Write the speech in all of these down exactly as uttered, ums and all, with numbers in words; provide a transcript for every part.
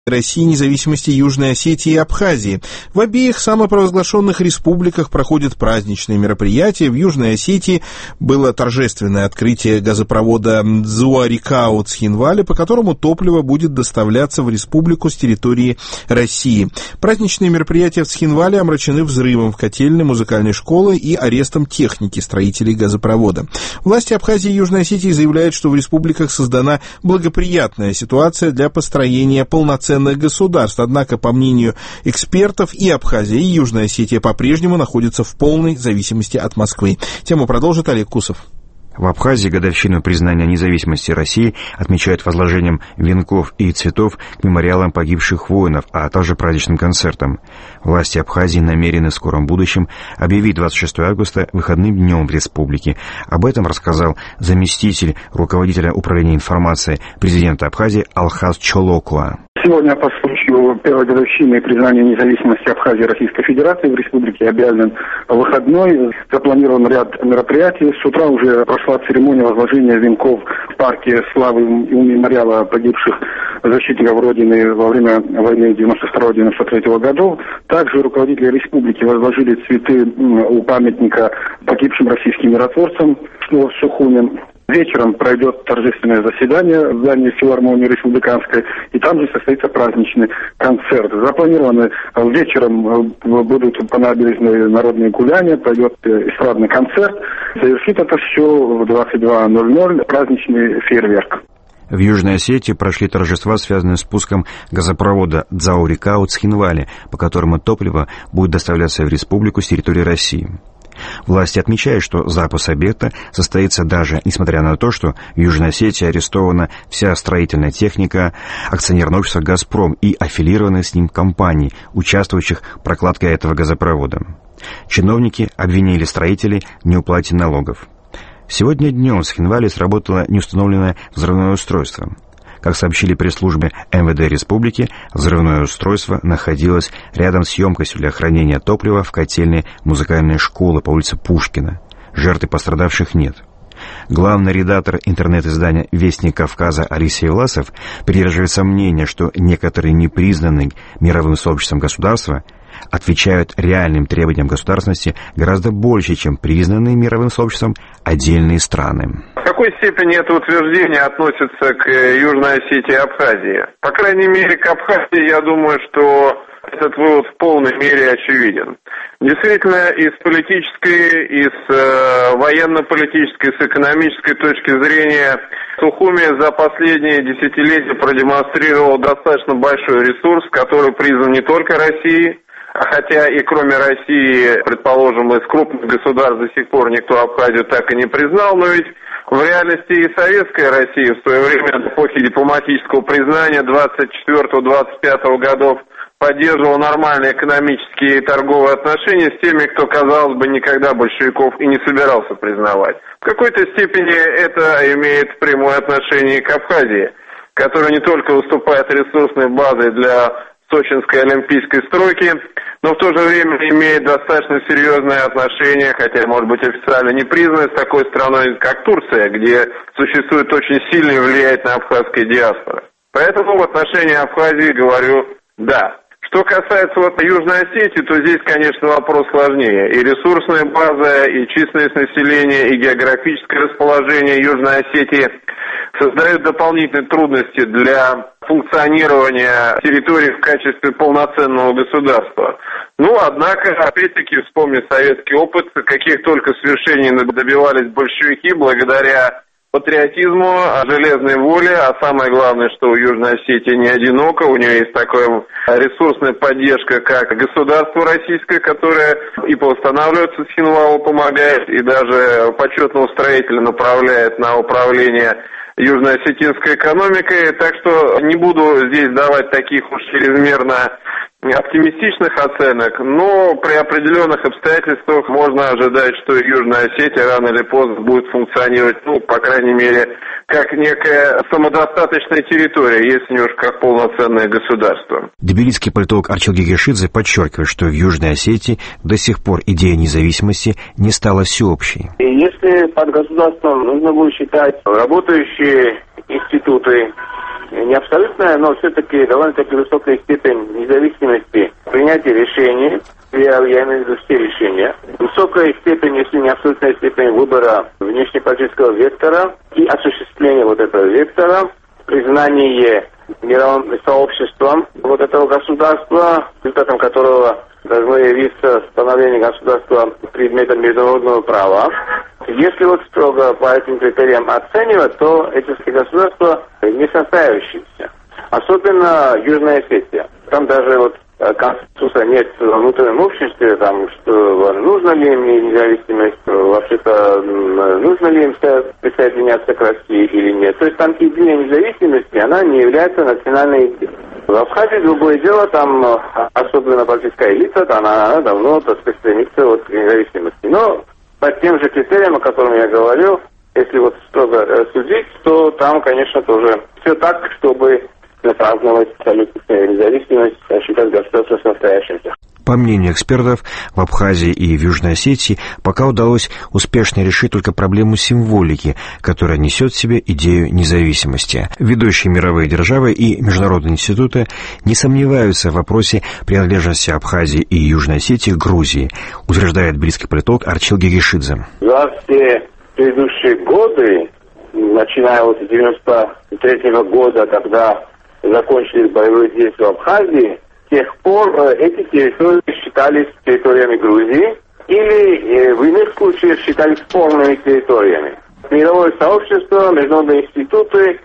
России независимости Южной Осетии и Абхазии. В обеих самопровозглашенных республиках проходят праздничные мероприятия. В Южной Осетии было торжественное открытие газопровода Дзауарикаут-Схинвали, по которому топливо будет доставляться в республику с территории России. Праздничные мероприятия в Схинвали омрачены взрывом в котельной музыкальной школы и арестом техники строителей газопровода. Власти Абхазии и Южной Осетии заявляют, что в республиках создана благоприятная ситуация для построения полноценных государств. Однако, по мнению экспертов, и Абхазия, и Южная Осетия по-прежнему находятся в полной зависимости от Москвы. Тему продолжит Олег Кусов. В Абхазии годовщину признания независимости России отмечают возложением венков и цветов к мемориалам погибших воинов, а также праздничным концертом. Власти Абхазии намерены в скором будущем объявить двадцать шестого августа выходным днем в республике. Об этом рассказал заместитель руководителя управления информации президента Абхазии Алхаз Чолокуа. Сегодня по случаю первой годовщины признания независимости Абхазии Российской Федерации в республике объявлен выходной. Запланирован ряд мероприятий. С утра уже прошла церемония возложения венков в парке славы у мемориала погибших защитников Родины во время войны девяносто второго — девяносто третьего годов. Также руководители республики возложили цветы у памятника погибшим российским миротворцам в Сухуме. Вечером пройдет торжественное заседание в здании филармонии республиканской, и там же состоится праздничный концерт. Запланированы вечером будут по набережной народные гуляния, пройдет эстрадный концерт. Завершит это все в двадцать два ноль ноль праздничный фейерверк. В Южной Осетии прошли торжества, связанные с пуском газопровода Дзауарикаут-Схинвали, по которому топливо будет доставляться в республику с территории России. Власти отмечают, что запуск объекта состоится даже несмотря на то, что в Южной Осетии арестована вся строительная техника акционерного общества «Газпром» и аффилированные с ним компаний, участвующих в прокладке этого газопровода. Чиновники обвинили строителей в неуплате налогов. Сегодня днем в Схинвали сработало неустановленное взрывное устройство. Как сообщили пресс-службе эм вэ дэ республики, взрывное устройство находилось рядом с емкостью для хранения топлива в котельной музыкальной школы по улице Пушкина. Жертв и пострадавших нет. Главный редактор интернет-издания «Вестник Кавказа» Алексей Власов придерживает сомнения, что некоторые непризнанные мировым сообществом государства отвечают реальным требованиям государственности гораздо больше, чем признанные мировым сообществом отдельные страны. В какой степени это утверждение относится к Южной Осетии и Абхазии? По крайней мере, к Абхазии, я думаю, что этот вывод в полной мере очевиден. Действительно, и с политической, и с э, военно-политической, с экономической точки зрения Сухуми за последние десятилетия продемонстрировал достаточно большой ресурс, который признан не только Россией, а хотя и кроме России, предположим, из крупных государств до сих пор никто Абхазию так и не признал, но ведь в реальности и советская Россия в свое время, в эпохе дипломатического признания двадцать четвёртого — двадцать пятого годов, поддерживал нормальные экономические и торговые отношения с теми, кто, казалось бы, никогда большевиков и не собирался признавать. В какой-то степени это имеет прямое отношение к Абхазии, которая не только выступает ресурсной базой для сочинской олимпийской стройки, но в то же время имеет достаточно серьезное отношение, хотя, может быть, официально не признанное, с такой страной, как Турция, где существует очень сильное влияние на абхазская диаспора. Поэтому в отношении Абхазии говорю «да». Что касается вот Южной Осетии, то здесь, конечно, вопрос сложнее. И ресурсная база, и численность населения, и географическое расположение Южной Осетии создают дополнительные трудности для функционирования территории в качестве полноценного государства. Ну, однако, опять-таки, вспомнить советский опыт, каких только свершений добивались большевики благодаря патриотизму, железной воле, а самое главное, что у Южной Осетии не одиноко, у нее есть такая ресурсная поддержка, как государство российское, которое и по восстанавливаться Схинвалу помогает, и даже почетного строителя направляет на управление южно-осетинской экономикой, так что не буду здесь давать таких уж чрезмерно оптимистичных оценок, но при определенных обстоятельствах можно ожидать, что Южная Осетия рано или поздно будет функционировать, ну, по крайней мере, как некая самодостаточная территория, если не уж как полноценное государство. Тбилисский политолог Арчил Гегешидзе подчеркивает, что в Южной Осетии до сих пор идея независимости не стала всеобщей. И если под государством нужно будет считать работающие институты, не абсолютная, но все-таки довольно-таки высокая степень независимости принятия решений. Я, я имею в виду все решения. Высокая степень, если не абсолютная степень выбора внешнеполитического вектора и осуществления вот этого вектора, признание мировым сообществом вот этого государства, результатом которого должно явиться становление государства предметом международного права. Если вот строго по этим критериям оценивать, то эти государства не состоявшиеся. Особенно Южная Осетия. Там даже вот консенсуса нет в внутреннем обществе, там, что нужно ли им независимость, вообще-то нужно ли им присоединяться к России или нет. То есть там идея независимости, она не является национальной идеей. В Абхазии другое дело, там особенно политическая элита, она, она давно, так сказать, стремится вот к независимости. Но по тем же критериям, о которых я говорил, если вот строго судить, то там, конечно, тоже все так, чтобы праздновать абсолютную независимость, считать государство состоящимся. По мнению экспертов, в Абхазии и в Южной Осетии пока удалось успешно решить только проблему символики, которая несет в себе идею независимости. Ведущие мировые державы и международные институты не сомневаются в вопросе принадлежности Абхазии и Южной Осетии к Грузии, утверждает близкий политолог Арчил Гегишидзе. За все предыдущие годы, начиная вот с девяносто третьего года, когда закончились боевые действия в Абхазии, с тех пор э, эти территории считались территориями Грузии или э, в иных случаях считались спорными территориями. Мировое сообщество, международные институты,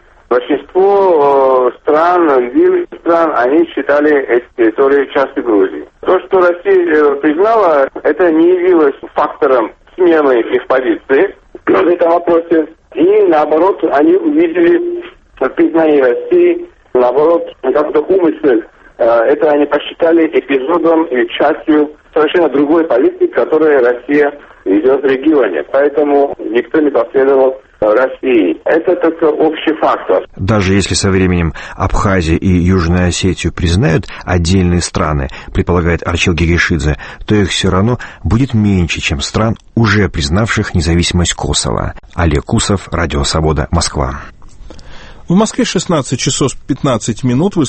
большинство э, стран, лидеров стран, они считали эти территории частью Грузии. То, что Россия э, признала, это не явилось фактором смены их позиции в этом вопросе. И наоборот, они увидели признание России, наоборот, как-то умысел. Это они посчитали эпизодом или частью совершенно другой политики, которую Россия ведет в регионе. Поэтому никто не последовал России. Это только общий фактор. Даже если со временем Абхазию и Южную Осетию признают отдельные страны, предполагает Арчил Гегишидзе, то их все равно будет меньше, чем стран, уже признавших независимость Косово. Олег Кусов, Радио Свобода, Москва. В Москве шестнадцать часов пятнадцать минут. Вы